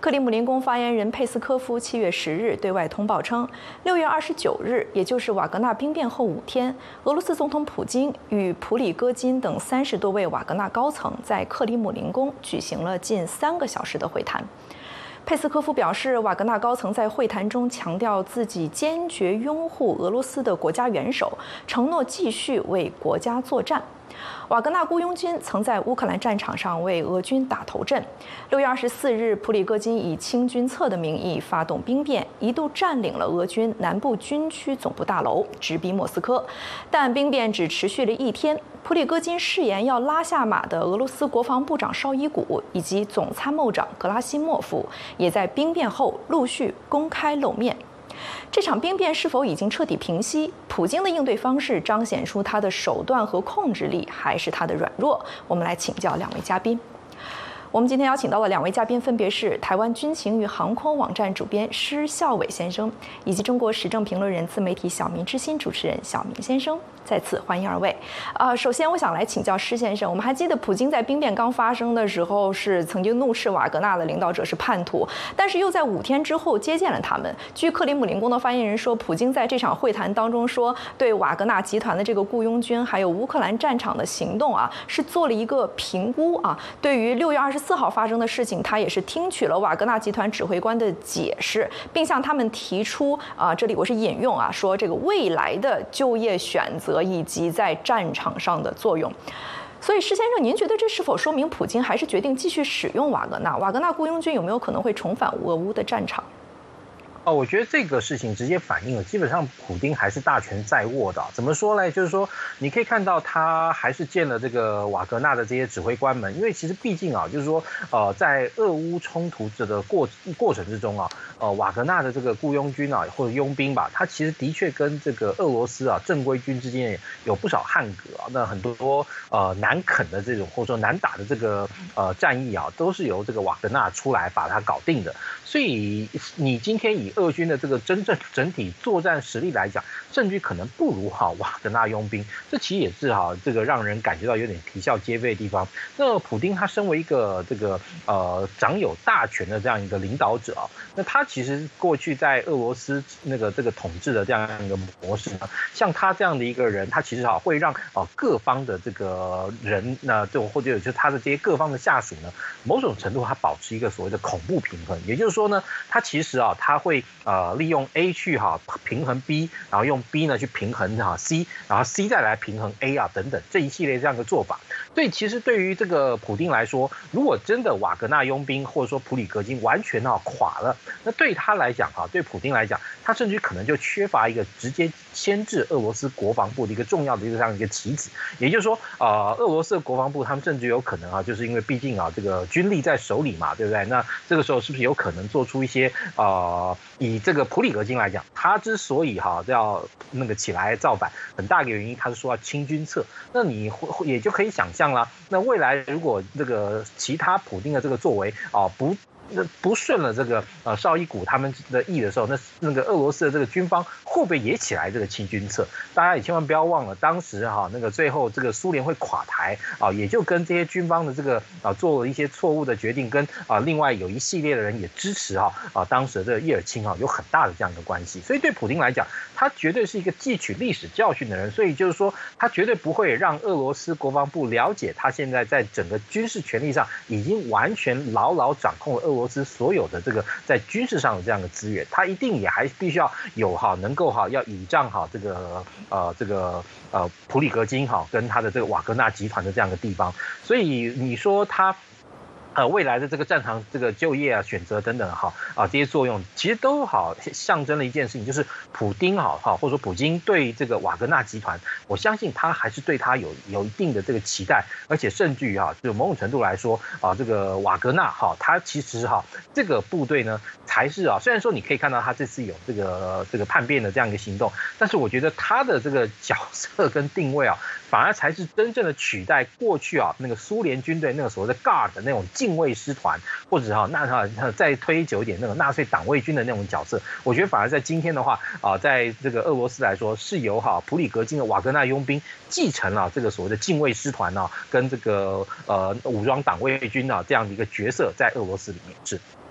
克里姆林宫发言人佩斯科夫7月10日对外通报称，6月29日，也就是瓦格纳兵变后5天，俄罗斯总统普京与普里戈金等30多位瓦格纳高层在克里姆林宫举行了近3个小时的会谈。佩斯科夫表示，瓦格纳高层在会谈中强调自己坚决拥护俄罗斯的国家元首，承诺继续为国家作战。瓦格纳雇佣军曾在乌克兰战场上为俄军打头阵。6月24日，普里戈金以清君侧的名义发动兵变，一度占领了俄军南部军区总部大楼，直逼莫斯科。但兵变只持续了1天。普里戈金誓言要拉下马的俄罗斯国防部长绍伊古以及总参谋长格拉西莫夫，也在兵变后陆续公开露面。这场兵变是否已经彻底平息？普京的应对方式彰显出他的手段和控制力，还是他的软弱？我们来请教2位嘉宾。我们今天邀请到的2位嘉宾分别是台湾军情与航空网站主编施孝伟先生，以及中国时政评论人、自媒体小明之心主持人小明先生。再次欢迎2位。首先我想来请教施先生，我们还记得普京在兵变刚发生的时候是曾经怒斥瓦格纳的领导者是叛徒，但是又在5天之后接见了他们。据克里姆林宫的发言人说，普京在这场会谈当中说，对瓦格纳集团的这个雇佣军还有乌克兰战场的行动是做了一个评估对于6月24号发生的事情，他也是听取了瓦格纳集团指挥官的解释，并向他们提出这里我是引用说这个未来的就业选择以及在战场上的作用。所以施先生，您觉得这是否说明普京还是决定继续使用瓦格纳？瓦格纳雇佣军有没有可能会重返俄乌的战场？ 我觉得这个事情直接反映了，基本上普丁还是大权在握的。怎么说呢？就是说，你可以看到他还是见了这个瓦格纳的这些指挥官们，因为其实毕竟就是说，在俄乌冲突的过程之中瓦格纳的这个雇佣军或者佣兵吧，他其实的确跟这个俄罗斯正规军之间有不少汉格那很多难啃的这种或者说难打的这个战役都是由这个瓦格纳出来把它搞定的。所以你今天以俄军的这个真正整体作战实力来讲，甚至可能不如瓦格纳佣兵，这其实也是这个让人感觉到有点啼笑皆非的地方。那普丁他身为一个这个掌有大权的这样一个领导者那他其实过去在俄罗斯这个统治的这样一个模式呢，像他这样的一个人，他其实会让各方的这个人或者就是他的这些各方的下属呢，某种程度他保持一个所谓的恐怖平衡，也就是说呢，他其实他会利用 A 去平衡 B， 然后用 B 呢去平衡C， 然后 C 再来平衡 A 等等这一系列这样的做法。所以其实对于这个普丁来说，如果真的瓦格纳佣兵或者说普里戈金完全垮了，那对他来讲对普丁来讲，他甚至可能就缺乏一个直接牵制俄罗斯国防部的一个重要的这样一个棋子。也就是说俄罗斯的国防部他们甚至有可能就是因为毕竟这个军力在手里嘛，对不对？那这个时候是不是有可能做出一些以这个普里戈金来讲，他之所以要起来造反，很大一个原因他是说要清君侧。那你也就可以想象啦，那未来如果这个其他普丁的这个作为不顺了这个绍伊古他们的意的时候，那个俄罗斯的这个军方会不会也起来这个清君侧？大家也千万不要忘了，当时最后这个苏联会垮台也就跟这些军方的这个做了一些错误的决定，跟另外有一系列的人也支持当时的这个叶尔钦有很大的这样的关系。所以对普丁来讲，他绝对是一个汲取历史教训的人，所以就是说他绝对不会让俄罗斯国防部了解他现在在整个军事权力上已经完全牢牢掌控了俄罗斯所有的这个在军事上的这样的资源，他一定也还必须要有能够要倚仗这个普里戈金跟他的这个瓦格纳集团的这样的地方。所以你说他未来的这个战场这个就业选择等等这些作用，其实都象征了一件事情，就是普丁或者说普京对这个瓦格纳集团，我相信他还是对他有一定的这个期待，而且甚至于就某种程度来说这个瓦格纳他其实这个部队呢才是虽然说你可以看到他这次有这个叛变的这样一个行动，但是我觉得他的这个角色跟定位反而才是真正的取代过去那个苏联军队那个所谓的 Guard 的那种禁卫师团，或者再推久一点那个纳粹党卫军的那种角色。我觉得反而在今天的话在这个俄罗斯来说，是由普里戈金的瓦格纳佣兵继承了这个所谓的禁卫师团跟这个武装党卫军这样的一个角色在俄罗斯里面是。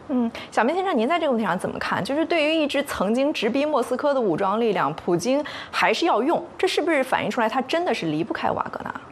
小明先生，您在这个问题上怎么看？就是对于一支曾经直逼莫斯科的武装力量，普京还是要用，这是不是反映出来他真的是离不开瓦格纳？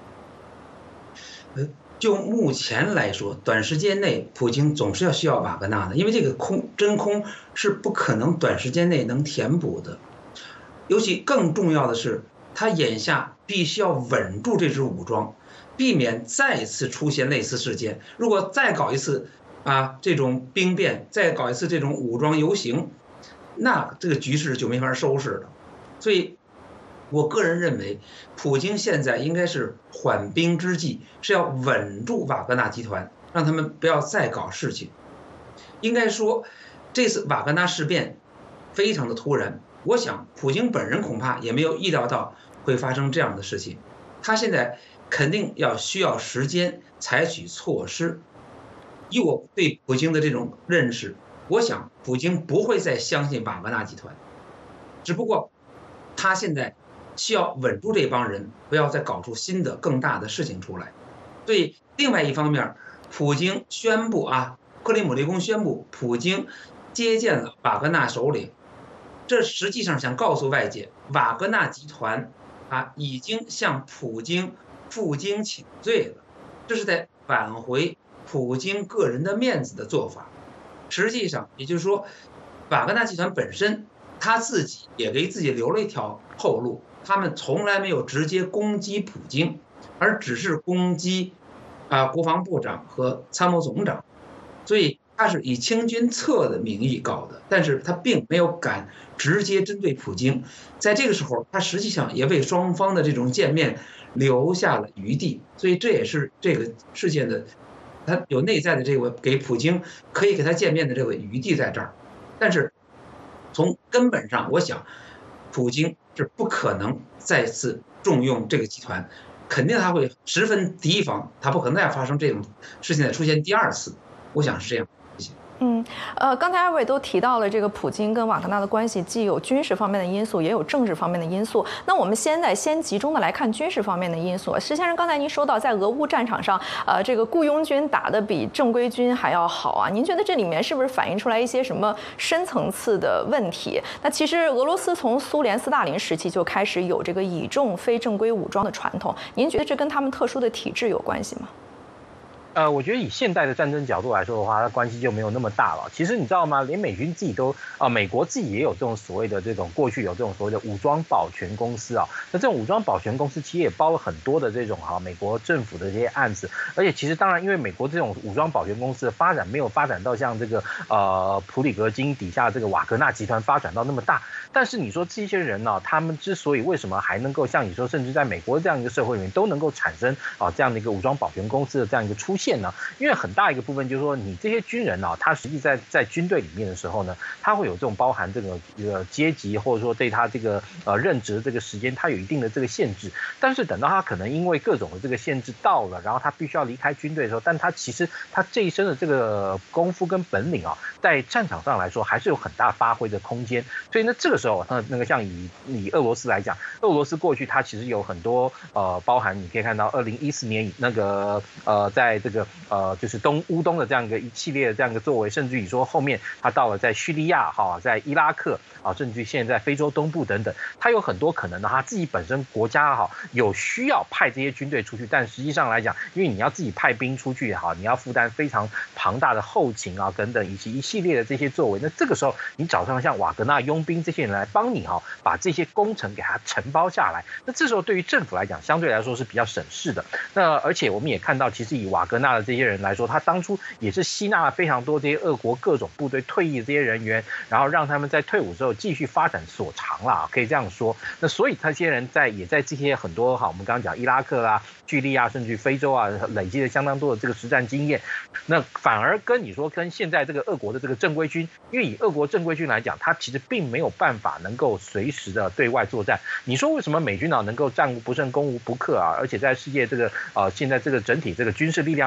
就目前来说，短时间内普京总是需要瓦格纳的，因为这个真空是不可能短时间内能填补的。尤其更重要的是，他眼下必须要稳住这支武装，避免再次出现类似事件。如果再搞一次这种兵变，再搞一次这种武装游行，那这个局势就没法收拾了。所以我个人认为，普京现在应该是缓兵之计，是要稳住瓦格纳集团，让他们不要再搞事情。应该说，这次瓦格纳事变非常的突然，我想普京本人恐怕也没有意料到会发生这样的事情。他现在肯定需要时间采取措施。以我对普京的这种认识，我想普京不会再相信瓦格纳集团，只不过他现在需要稳住这帮人，不要再搞出新的更大的事情出来。所以另外一方面，普京宣布克里姆林宫宣布普京接见了瓦格纳首领，这实际上想告诉外界，瓦格纳集团已经向普京负荆请罪了，这是在挽回普京个人的面子的做法。实际上也就是说，瓦格纳集团本身他自己也给自己留了一条后路，他们从来没有直接攻击普京，而只是攻击国防部长和参谋总长，所以他是以清君侧的名义搞的，但是他并没有敢直接针对普京。在这个时候，他实际上也为双方的这种见面留下了余地，所以这也是这个事件的，他有内在的这个给普京可以给他见面的这个余地在这儿。但是从根本上，我想普京是不可能再次重用这个集团，肯定他会十分提防，他不可能再发生这种事情再出现第二次，我想是这样。 刚才二位都提到了这个普京跟瓦格纳的关系，既有军事方面的因素，也有政治方面的因素。那我们先集中的来看军事方面的因素。石先生，刚才您说到在俄乌战场上，这个雇佣军打得比正规军还要好啊，您觉得这里面是不是反映出来一些什么深层次的问题？那其实俄罗斯从苏联斯大林时期就开始有这个倚重非正规武装的传统，您觉得这跟他们特殊的体制有关系吗？ 我觉得以现代的战争角度来说的话，它关系就没有那么大了。其实你知道吗？连美军自己都美国自己也有这种所谓的这种过去有这种所谓的武装保全公司啊。那这种武装保全公司其实也包了很多的这种美国政府的这些案子。而且其实当然，因为美国这种武装保全公司的发展没有发展到像这个普里格金底下这个瓦格纳集团发展到那么大。但是你说这些人呢，他们之所以为什么还能够像你说，甚至在美国这样一个社会里面都能够产生这样的一个武装保全公司的这样一个出现呢？因为很大一个部分就是说，你这些军人他实际在军队里面的时候呢，他会有这种包含这个阶级，或者说对他这个任职的这个时间，他有一定的这个限制。但是等到他可能因为各种的这个限制到了，然后他必须要离开军队的时候，但他其实他这一生的这个功夫跟本领在战场上来说还是有很大发挥的空间。所以呢，这个时候那个像以俄罗斯来讲，俄罗斯过去它其实有很多包含你可以看到2014年那个在这个就是乌东的这样一系列的这样一个作为，甚至于说后面他到了在叙利亚在伊拉克甚至于现在在非洲东部等等，他有很多可能他自己本身国家有需要派这些军队出去，但实际上来讲，因为你要自己派兵出去你要负担非常庞大的后勤等等以及一系列的这些作为，那这个时候你找上像瓦格纳佣兵这些人来帮你把这些工程给他承包下来，那这时候对于政府来讲相对来说是比较省事的。那而且我们也看到，其实以瓦格纳的这些人来说，他当初也是吸纳了非常多这些俄国各种部队退役的这些人员，然后让他们在退伍之后继续发展所长啦，可以这样说。那所以这些人也在这些很多我们刚刚讲伊拉克啦、叙利亚甚至非洲累积了相当多的这个实战经验。那反而跟你说跟现在这个俄国的这个正规军，因为以俄国正规军来讲，他其实并没有办法能够随时的对外作战。你说为什么美军能够战无不胜、攻无不克而且在世界这个现在这个整体这个军事力量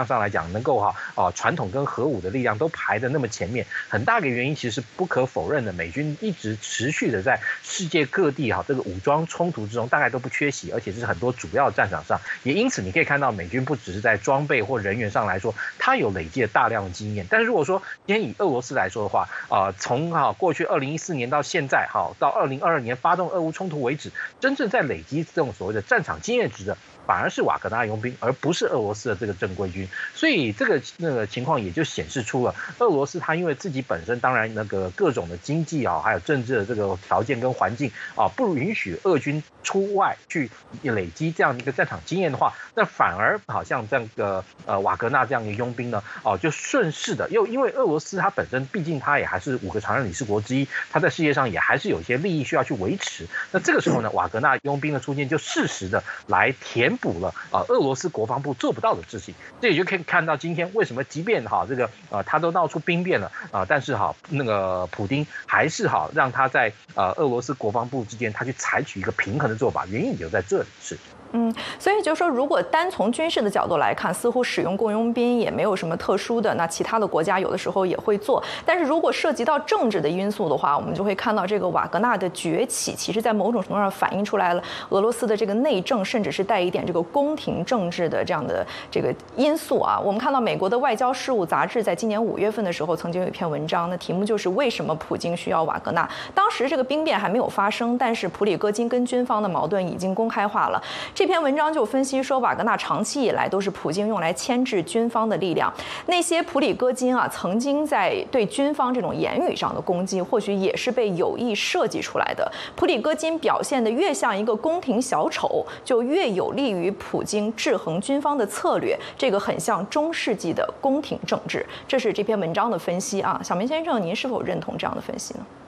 上来讲能够传统跟核武的力量都排得那么前面，很大的原因其实不可否认的，美军一直持续的在世界各地这个武装冲突之中大概都不缺席，而且是很多主要战场上，也因此你可以看到美军不只是在装备或人员上来说，它有累积了大量的经验。但是如果说今天以俄罗斯来说的话，从过去2014年到现在到2022年发动俄乌冲突为止，真正在累积这种所谓的战场经验值的，反而是瓦格纳佣兵，而不是俄罗斯的这个正规军。所以这个情况也就显示出了俄罗斯它因为自己本身当然各种的经济还有政治的这个条件跟环境不允许俄军出外去累积这样一个战场经验的话，那反而好像这个瓦格纳这样的佣兵呢就顺势的，又因为俄罗斯它本身毕竟它也还是5个常任理事国之一，它在世界上也还是有一些利益需要去维持。那这个时候呢，瓦格纳佣兵的出现就适时的来填补了俄罗斯国防部做不到的事情。这也就可以看到今天为什么即便他都闹出兵变了但是普丁还是让他在俄罗斯国防部之间他去采取一个平衡的做法，原因也就在这里是。 所以就是说，如果单从军事的角度来看，似乎使用雇佣兵也没有什么特殊的，那其他的国家有的时候也会做。但是如果涉及到政治的因素的话，我们就会看到这个瓦格纳的崛起，其实在某种程度上反映出来了俄罗斯的这个内政，甚至是带一点这个宫廷政治的这样的这个因素啊。我们看到美国的外交事务杂志在今年5月份的时候，曾经有一篇文章，那题目就是为什么普京需要瓦格纳。当时这个兵变还没有发生，但是普里戈金跟军方的矛盾已经公开化了。这篇文章就分析说，瓦格纳长期以来都是普京用来牵制军方的力量。那些普里戈金曾经在对军方这种言语上的攻击，或许也是被有意设计出来的。普里戈金表现得越像一个宫廷小丑，就越有利于普京制衡军方的策略。这个很像中世纪的宫廷政治。这是这篇文章的分析啊，小明先生，您是否认同这样的分析呢？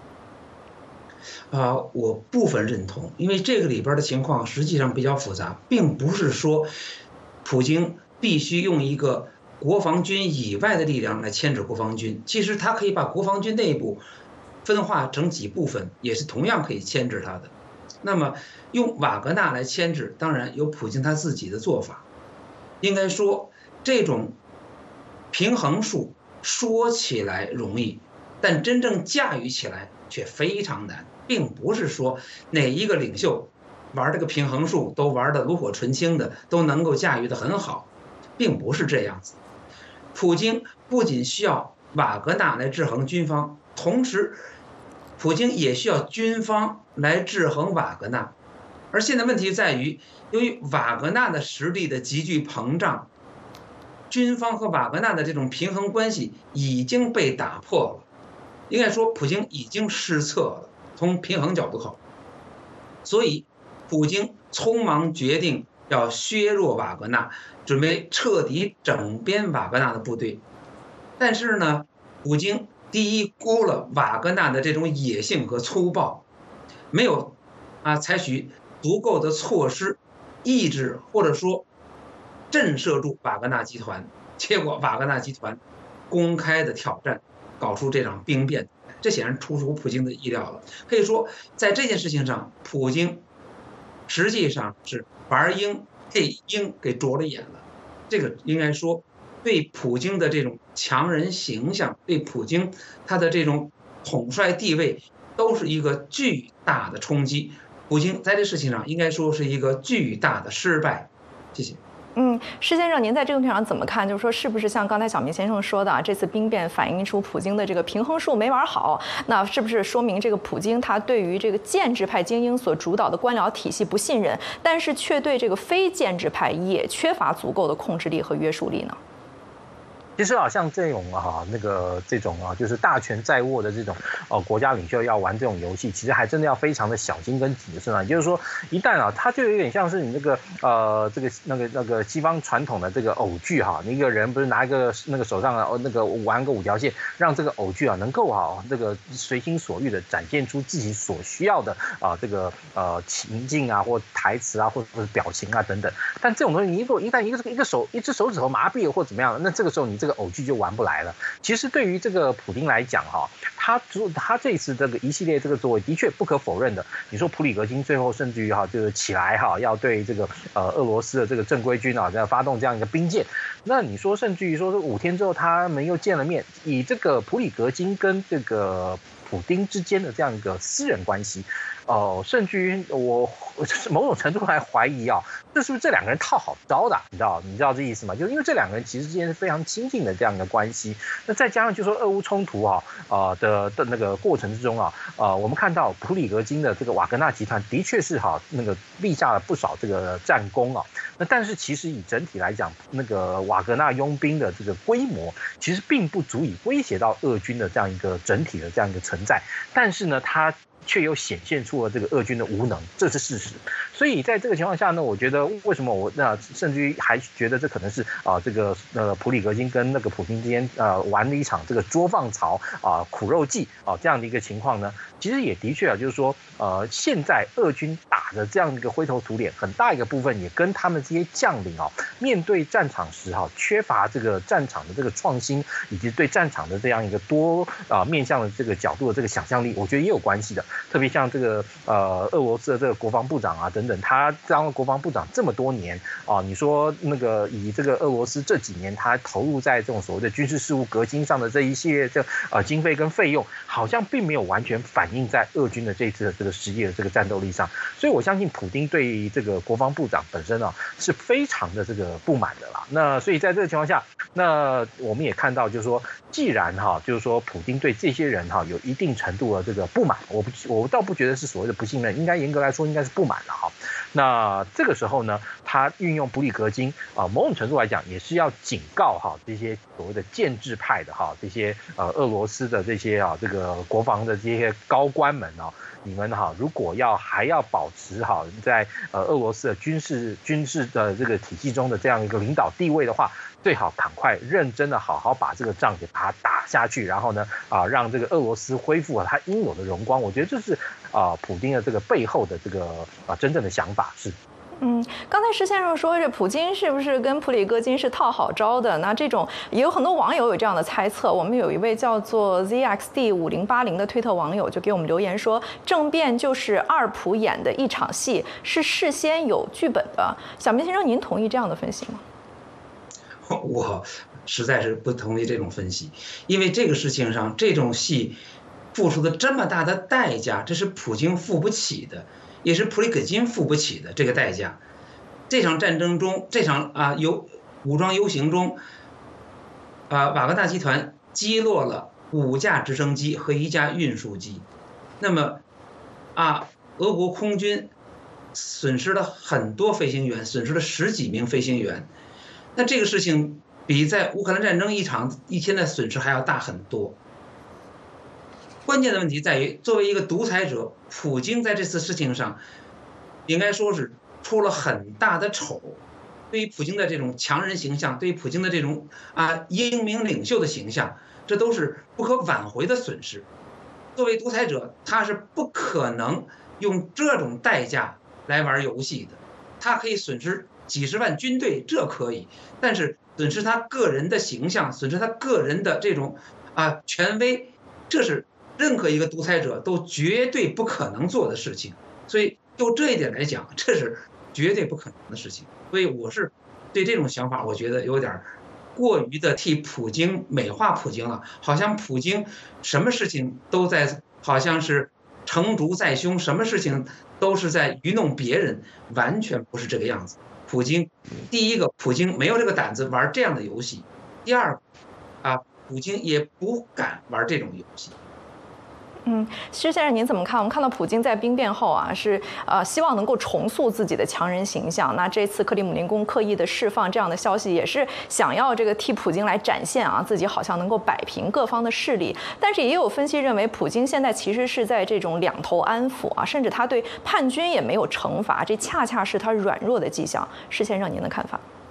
我部分认同，因为这个里边的情况实际上比较复杂，并不是说普京必须用一个国防军以外的力量来牵制国防军，其实他可以把国防军内部分化成几部分，也是同样可以牵制他的。那么用瓦格纳来牵制，当然有普京他自己的做法。应该说这种平衡术说起来容易，但真正驾驭起来却非常难，并不是说哪一个领袖玩这个平衡术都玩得炉火纯青的，都能够驾驭得很好，并不是这样子。普京不仅需要瓦格纳来制衡军方，同时普京也需要军方来制衡瓦格纳。而现在问题在于，由于瓦格纳的实力的急剧膨胀，军方和瓦格纳的这种平衡关系已经被打破了。应该说普京已经失策了，从平衡角度考虑，所以普京匆忙决定要削弱瓦格纳，准备彻底整编瓦格纳的部队。但是呢，普京低估了瓦格纳的这种野性和粗暴，没有采取足够的措施抑制或者说震慑住瓦格纳集团，结果瓦格纳集团公开的挑战，搞出这场兵变，这显然出乎普京的意料了。可以说，在这件事情上，普京实际上是玩鹰配鹰给啄了眼了。这个应该说，对普京的这种强人形象，对普京他的这种统帅地位，都是一个巨大的冲击。普京在这事情上应该说是一个巨大的失败。谢谢。 施先生，您在这个问题上怎么看？就是说，是不是像刚才小明先生说的这次兵变反映出普京的这个平衡术没玩好？那是不是说明这个普京他对于这个建制派精英所主导的官僚体系不信任，但是却对这个非建制派也缺乏足够的控制力和约束力呢？ 其实像这种就是大权在握的这种国家领袖要玩这种游戏，其实还真的要非常的小心跟谨慎啊。也就是说，一旦他就有点像是你那个西方传统的这个偶剧你一个人不是拿一个手上玩个5条线，让这个偶剧能够随心所欲的展现出自己所需要的情境或台词或者是表情等等。但这种东西，你如果一旦一只手指头麻痹了或怎么样，那这个时候你这个偶剧就玩不来了。其实对于这个普丁来讲他这一次这个一系列这个作为，的确不可否认的。你说普里格金最后甚至于就是起来要对这个俄罗斯的这个正规军要发动这样一个兵谏，那你说甚至于说5天之后他们又见了面，以这个普里格金跟这个普丁之间的这样一个私人关系，甚至于我某种程度还怀疑这是不是这两个人套好招的？你知道这意思吗？就是因为这两个人其实之间是非常亲近的这样一个关系。那再加上就说俄乌冲突的那个过程之中我们看到普里格金的这个瓦格纳集团的确是那个立下了不少这个战功那但是其实以整体来讲，那个瓦格纳佣兵的这个规模其实并不足以威胁到俄军的这样一个整体的这样一个存在。但是呢，它却又显现出了这个俄军的无能，这是事实。所以在这个情况下呢，我觉得为什么我甚至于还觉得这可能是这个普里格金跟那个普京之间玩了一场这个捉放曹苦肉计这样的一个情况呢，其实也的确就是说现在俄军打的这样的一个灰头土脸，很大一个部分也跟他们这些将领面对战场时缺乏这个战场的这个创新，以及对战场的这样一个多面向的这个角度的这个想象力，我觉得也有关系的。特别像这个俄罗斯的这个国防部长等等，他当了国防部长这么多年你说那个以这个俄罗斯这几年他投入在这种所谓的军事事务革新上的这一系列经费跟费用，好像并没有完全反映在俄军的这次的这个实际的这个战斗力上。所以我相信普丁对这个国防部长本身是非常的这个不满的啦。那所以在这个情况下，那我们也看到就是说，既然就是说普丁对这些人有一定程度的这个不满，我倒不觉得是所谓的不信任，应该严格来说应该是不满了那这个时候呢，他运用普里格金某种程度来讲也是要警告这些所谓的建制派的这些俄罗斯的这些这个国防的这些高官们你们如果还要保持在俄罗斯的军事的这个体系中的这样一个领导地位的话，最好赶快认真的好好把这个仗给把它打下去，然后呢让这个俄罗斯恢复了它应有的荣光。我觉得这是普丁的这个背后的这个真正的想法是。 刚才施先生说这普京是不是跟普里戈金是套好招的？那这种也有很多网友有这样的猜测。我们有一位叫做 ZXD5080的推特网友就给我们留言说，政变就是二普演的一场戏，是事先有剧本的。小明先生，您同意这样的分析吗？ 我实在是不同意这种分析，因为这个事情上这种戏付出的这么大的代价，这是普京付不起的。也是普里戈金付不起的这个代价。这场战争中，这场武装游行中，瓦格纳集团击落了5架直升机和1架运输机。那么，俄国空军损失了很多飞行员，损失了10几名飞行员。那这个事情比在乌克兰战争一天的损失还要大很多。关键的问题在于，作为一个独裁者，普京在这次事情上，应该说是出了很大的丑。对于普京的这种强人形象，对于普京的这种英明领袖的形象，这都是不可挽回的损失。作为独裁者，他是不可能用这种代价来玩游戏的。他可以损失几十万军队，这可以，但是损失他个人的形象，损失他个人的这种权威，这是任何一个独裁者都绝对不可能做的事情。所以就这一点来讲，这是绝对不可能的事情。所以我是对这种想法，我觉得有点过于的替普京美化普京了，好像普京什么事情都在，好像是成竹在胸，什么事情都是在愚弄别人，完全不是这个样子。普京，第一个，普京没有这个胆子玩这样的游戏；第二个，普京也不敢玩这种游戏。 施先生，您怎么看？我们看到普京在兵变后是希望能够重塑自己的强人形象。那这次克里姆林宫刻意的释放这样的消息，也是想要这个替普京来展现自己好像能够摆平各方的势力。但是也有分析认为，普京现在其实是在这种两头安抚甚至他对叛军也没有惩罚，这恰恰是他软弱的迹象。施先生，您的看法？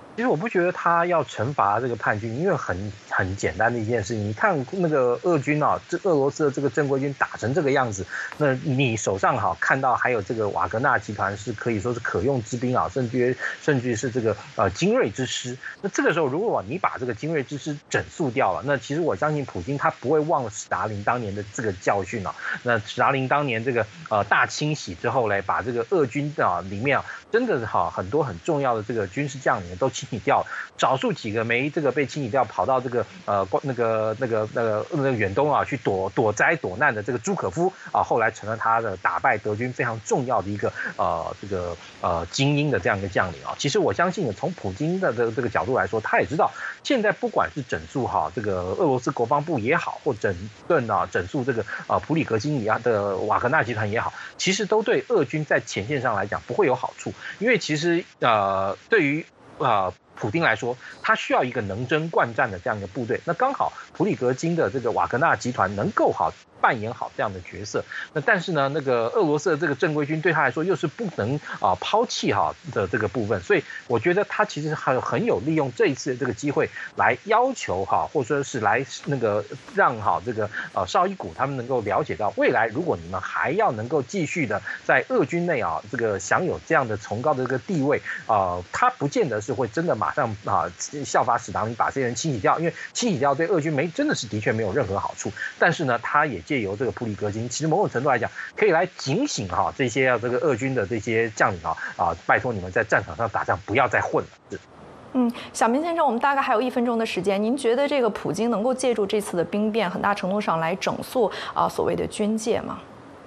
其实我不觉得他要惩罚这个叛军，因为很简单的一件事情。你看那个俄军啊，这俄罗斯的这个正规军打成这个样子，那你手上看到还有这个瓦格纳集团是可以说是可用之兵啊，甚至是这个精锐之师。那这个时候，如果你把这个精锐之师整肃掉了，那其实我相信普京他不会忘了史达林当年的这个教训啊。那史达林当年这个大清洗之后嘞，把这个俄军啊里面真的很多很重要的这个军事将领都清洗掉了，少数几个没这个被清洗掉，跑到这个那个远东啊去躲灾躲难的这个朱可夫啊，后来成了他的打败德军非常重要的一个精英的这样一个将领啊。其实我相信从普京的这个角度来说，他也知道现在不管是整肃这个俄罗斯国防部也好，或整肃这个普里格金一样的瓦格纳集团也好，其实都对俄军在前线上来讲不会有好处，因为其实对于普丁来说，他需要一个能征惯战的这样一个部队。那刚好普里格金的这个瓦格纳集团能够扮演好这样的角色。那但是呢，那个俄罗斯的这个正规军对他来说又是不能抛弃的这个部分，所以我觉得他其实很有利用这一次的这个机会来要求或者说是来那个让这个绍伊古他们能够了解到，未来如果你们还要能够继续的在俄军内这个享有这样的崇高的这个地位他不见得是会真的马上效法史达林把这些人清洗掉，因为清洗掉对俄军真的是的确没有任何好处。但是呢，他也借由这个普里格金，其实某种程度来讲，可以来警醒这些这个俄军的这些将领拜托你们在战场上打仗不要再混了。 小明先生，我们大概还有1分钟的时间，您觉得这个普京能够借助这次的兵变，很大程度上来整肃所谓的军界吗？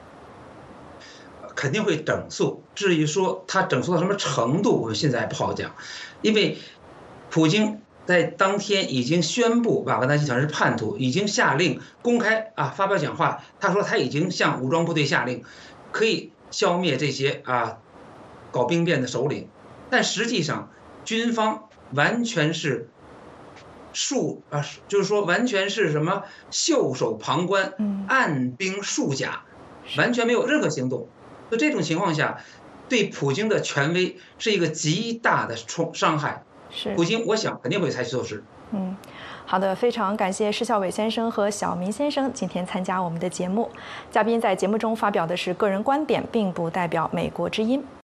肯定会整肃，至于说他整肃到什么程度，我们现在还不好讲，因为普京在当天已经宣布瓦格纳集团是叛徒，已经下令公开发表讲话，他说他已经向武装部队下令，可以消灭这些搞兵变的首领，但实际上军方完全是就是说完全是什么袖手旁观，按兵束甲，完全没有任何行动。在这种情况下，对普京的权威是一个极大的伤害。普京，我想肯定会采取措施。 好的，非常感谢施孝伟先生和小明先生今天参加我们的节目。嘉宾在节目中发表的是个人观点，并不代表美国之音。